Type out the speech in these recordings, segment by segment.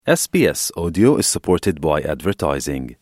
SBS Audio is supported by advertising.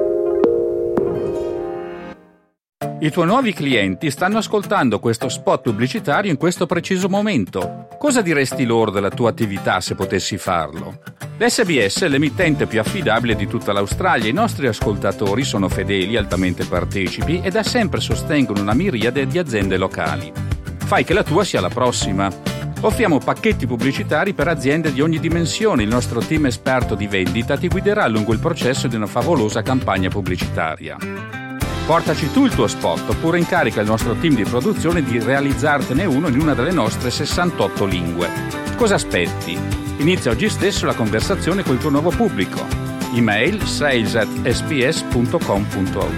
I tuoi nuovi clienti stanno ascoltando questo spot pubblicitario in questo preciso momento. Cosa diresti loro della tua attività se potessi farlo? L'SBS è l'emittente più affidabile di tutta l'Australia. I nostri ascoltatori sono fedeli, altamente partecipi e da sempre sostengono una miriade di aziende locali. Fai che la tua sia la prossima. Offriamo pacchetti pubblicitari per aziende di ogni dimensione. Il nostro team esperto di vendita ti guiderà lungo il processo di una favolosa campagna pubblicitaria. Portaci tu il tuo spot oppure incarica il nostro team di produzione di realizzartene uno in una delle nostre 68 lingue. Cosa aspetti? Inizia oggi stesso la conversazione col tuo nuovo pubblico. Email sales@sbs.com.au.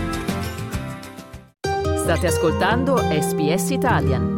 State ascoltando SBS Italian.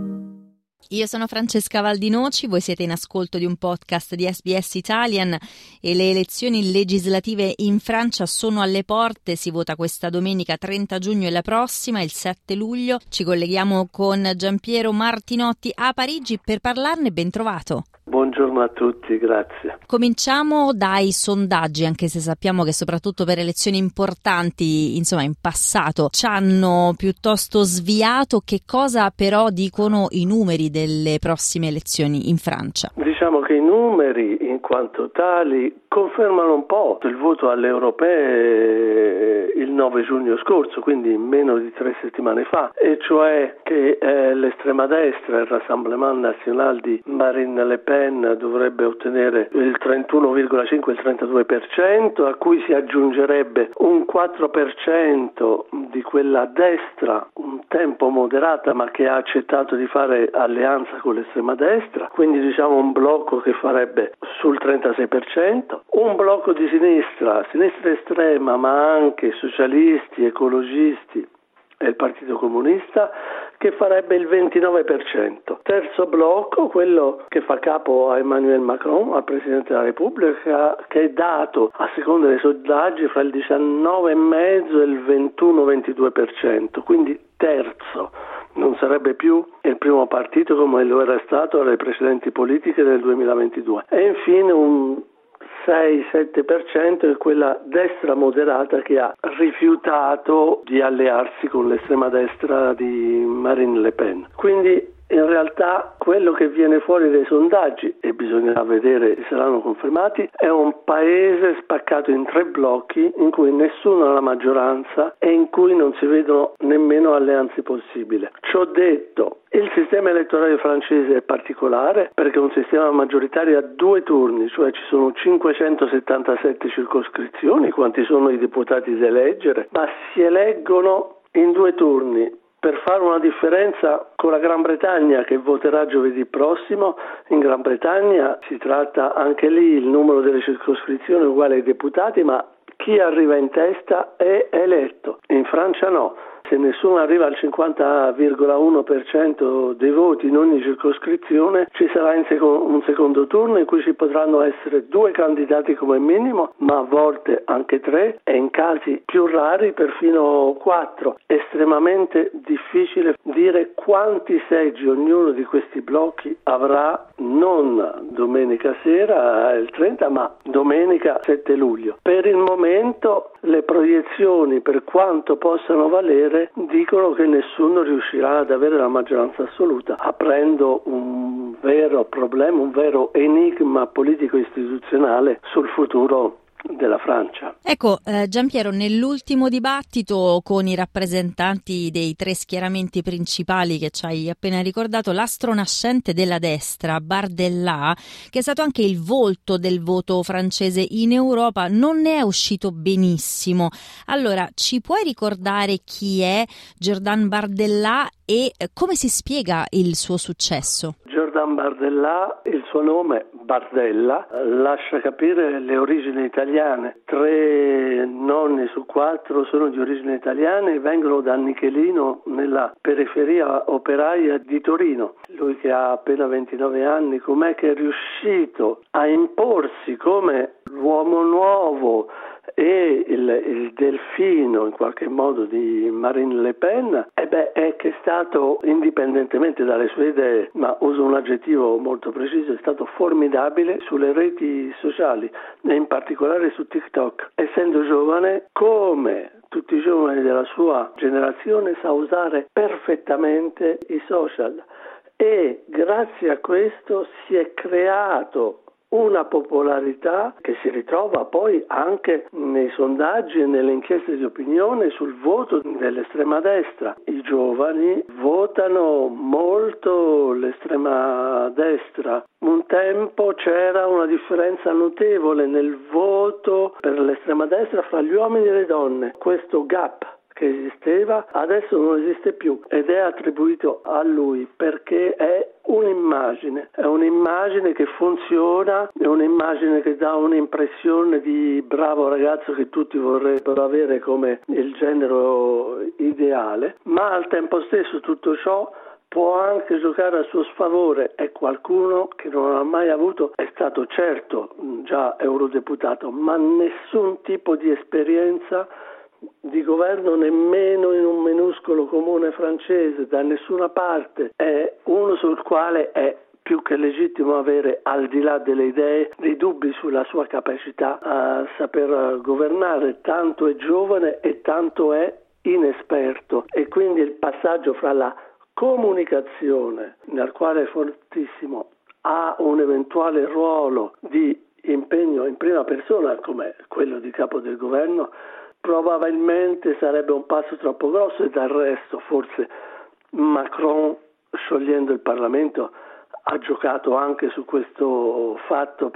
Io sono Francesca Valdinoci, voi siete in ascolto di un podcast di SBS Italian e le elezioni legislative in Francia sono alle porte, si vota questa domenica 30 giugno e la prossima, il 7 luglio. Ci colleghiamo con Giampiero Martinotti a Parigi per parlarne, ben trovato. Buongiorno a tutti, grazie. Cominciamo dai sondaggi, anche se sappiamo che soprattutto per elezioni importanti, insomma in passato, ci hanno piuttosto sviato. Che cosa però dicono i numeri delle prossime elezioni in Francia? Diciamo che i numeri in quanto tali confermano un po' il voto alle europee il 9 giugno scorso, quindi meno di 3 settimane fa, e cioè che l'estrema destra, il Rassemblement National di Marine Le Pen, dovrebbe ottenere il 31,5 il 32%, a cui si aggiungerebbe un 4% di quella destra un tempo moderata ma che ha accettato di fare alleanza con l'estrema destra, quindi diciamo un blocco che farebbe sul 36%, un blocco di sinistra estrema ma anche socialisti, ecologisti e il Partito Comunista che farebbe il 29%. Terzo blocco, quello che fa capo a Emmanuel Macron, al Presidente della Repubblica, che è dato a seconda dei sondaggi fra il 19,5% e il 21-22%, quindi terzo. Non sarebbe più il primo partito come lo era stato alle precedenti politiche del 2022. E infine un 6-7% è quella destra moderata che ha rifiutato di allearsi con l'estrema destra di Marine Le Pen. Quindi in realtà quello che viene fuori dai sondaggi, e bisognerà vedere se saranno confermati, è un paese spaccato in 3 blocchi in cui nessuno ha la maggioranza e in cui non si vedono nemmeno alleanze possibili. Ciò detto, il sistema elettorale francese è particolare perché è un sistema maggioritario a 2 turni, cioè ci sono 577 circoscrizioni, quanti sono i deputati da eleggere, ma si eleggono in 2 turni. Per fare una differenza con la Gran Bretagna che voterà giovedì prossimo, in Gran Bretagna si tratta anche lì il numero delle circoscrizioni uguale ai deputati, ma chi arriva in testa è eletto. In Francia no. Se nessuno arriva al 50,1% dei voti in ogni circoscrizione, ci sarà un secondo turno in cui ci potranno essere 2 candidati come minimo, ma a volte anche 3 e in casi più rari perfino 4. Estremamente difficile dire quanti seggi ognuno di questi blocchi avrà non domenica sera il 30, ma domenica 7 luglio. Per il momento le proiezioni, per quanto possano valere, dicono che nessuno riuscirà ad avere la maggioranza assoluta, aprendo un vero problema, un vero enigma politico-istituzionale sul futuro della Francia. Ecco, Giampiero, nell'ultimo dibattito con i rappresentanti dei 3 schieramenti principali che ci hai appena ricordato, l'astro nascente della destra, Bardella, che è stato anche il volto del voto francese in Europa, non ne è uscito benissimo. Allora, ci puoi ricordare chi è Jordan Bardella e come si spiega il suo successo? Jordan Bardella, il suo nome Bardella, lascia capire le origini italiane. 3 nonni su 4 sono di origine italiana e vengono da Nichelino, nella periferia operaia di Torino. Lui che ha appena 29 anni, com'è che è riuscito a imporsi come l'uomo nuovo e il delfino in qualche modo di Marine Le Pen è che è stato, indipendentemente dalle sue idee, ma uso un aggettivo molto preciso, è stato formidabile sulle reti sociali e in particolare su TikTok. Essendo giovane, come tutti i giovani della sua generazione, sa usare perfettamente i social e grazie a questo si è creato una popolarità che si ritrova poi anche nei sondaggi e nelle inchieste di opinione sul voto dell'estrema destra. I giovani votano molto l'estrema destra. Un tempo c'era una differenza notevole nel voto per l'estrema destra fra gli uomini e le donne. Questo gap che esisteva adesso non esiste più ed è attribuito a lui perché è un'immagine che funziona, è un'immagine che dà un'impressione di bravo ragazzo che tutti vorrebbero avere come il genero ideale, ma al tempo stesso tutto ciò può anche giocare a suo sfavore. È qualcuno che non ha mai avuto, è stato certo già eurodeputato, ma nessun tipo di esperienza di governo nemmeno in un minuscolo comune francese da nessuna parte. È uno sul quale è più che legittimo avere, al di là delle idee, dei dubbi sulla sua capacità a saper governare. Tanto è giovane e tanto è inesperto e quindi il passaggio fra la comunicazione, nel quale è fortissimo, ha un eventuale ruolo di impegno in prima persona come quello di capo del governo, probabilmente sarebbe un passo troppo grosso e del resto forse Macron, sciogliendo il Parlamento, ha giocato anche su questo fatto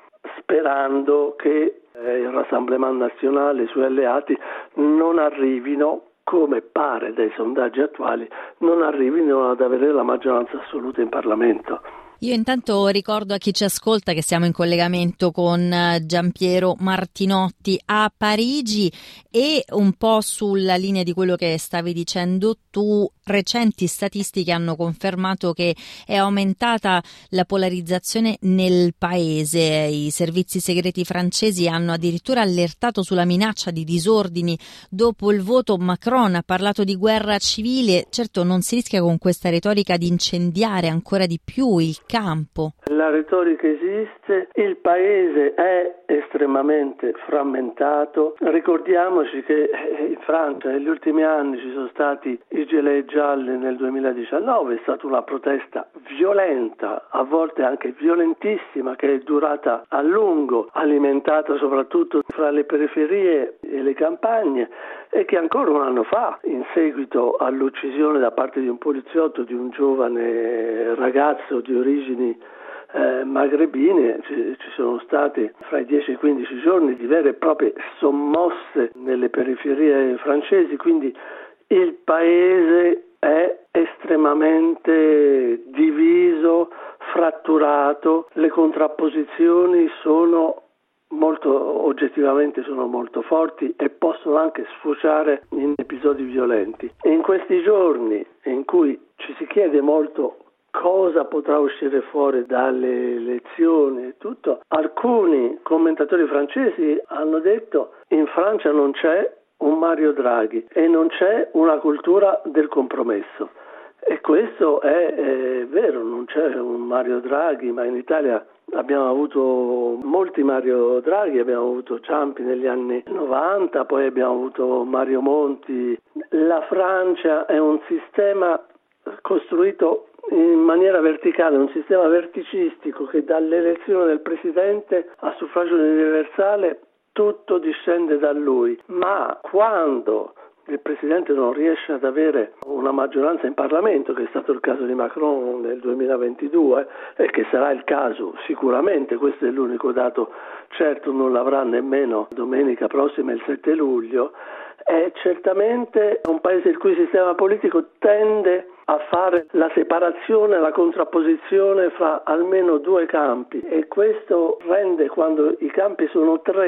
sperando che il Rassemblement National e i suoi alleati non arrivino, come pare dai sondaggi attuali, non arrivino ad avere la maggioranza assoluta in Parlamento. Io intanto ricordo a chi ci ascolta che siamo in collegamento con Giampiero Martinotti a Parigi e un po' sulla linea di quello che stavi dicendo tu. Recenti statistiche hanno confermato che è aumentata la polarizzazione nel paese. I servizi segreti francesi hanno addirittura allertato sulla minaccia di disordini dopo il voto. Macron ha parlato di guerra civile. Certo, non si rischia con questa retorica di incendiare ancora di più il campo? La retorica esiste, il paese è estremamente frammentato. Ricordiamoci che in Francia negli ultimi anni ci sono stati i gilet gialli nel 2019, è stata una protesta violenta, a volte anche violentissima, che è durata a lungo, alimentata soprattutto fra le periferie e le campagne e che ancora un anno fa, in seguito all'uccisione da parte di un poliziotto di un giovane ragazzo di origini magrebine, ci sono stati fra i 10 e i 15 giorni di vere e proprie sommosse nelle periferie francesi, quindi il paese è estremamente diviso, fratturato, le contrapposizioni sono oggettivamente molto forti e possono anche sfociare in episodi violenti. E in questi giorni in cui ci si chiede molto cosa potrà uscire fuori dalle elezioni e tutto, alcuni commentatori francesi hanno detto in Francia non c'è un Mario Draghi e non c'è una cultura del compromesso. E questo è vero, non c'è un Mario Draghi, ma in Italia abbiamo avuto molti Mario Draghi, abbiamo avuto Ciampi negli anni 90, poi abbiamo avuto Mario Monti. La Francia è un sistema costruito in maniera verticale, un sistema verticistico che dall'elezione del presidente a suffragio universale tutto discende da lui, ma quando il presidente non riesce ad avere una maggioranza in Parlamento, che è stato il caso di Macron nel 2022 e che sarà il caso sicuramente, questo è l'unico dato certo, non l'avrà nemmeno domenica prossima, il 7 luglio, è certamente un paese il cui sistema politico tende a fare la separazione, la contrapposizione fra almeno due campi, e questo rende, quando i campi sono tre,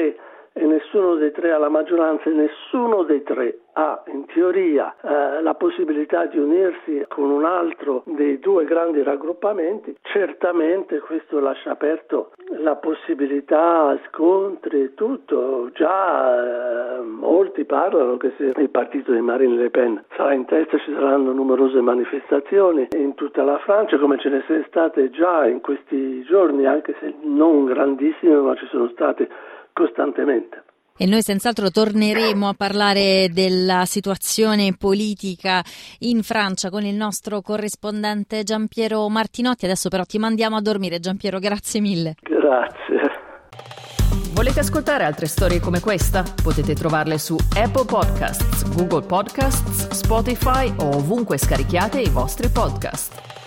e nessuno dei tre ha la maggioranza e nessuno dei tre ha in teoria la possibilità di unirsi con un altro dei due grandi raggruppamenti, certamente questo lascia aperto la possibilità a scontri e tutto. Già molti parlano che se il partito di Marine Le Pen sarà in testa ci saranno numerose manifestazioni in tutta la Francia, come ce ne sono state già in questi giorni, anche se non grandissime, ma ci sono state costantemente. E noi senz'altro torneremo a parlare della situazione politica in Francia con il nostro corrispondente Giampiero Martinotti. Adesso però ti mandiamo a dormire, Giampiero, grazie mille. Grazie. Volete ascoltare altre storie come questa? Potete trovarle su Apple Podcasts, Google Podcasts, Spotify o ovunque scarichiate i vostri podcast.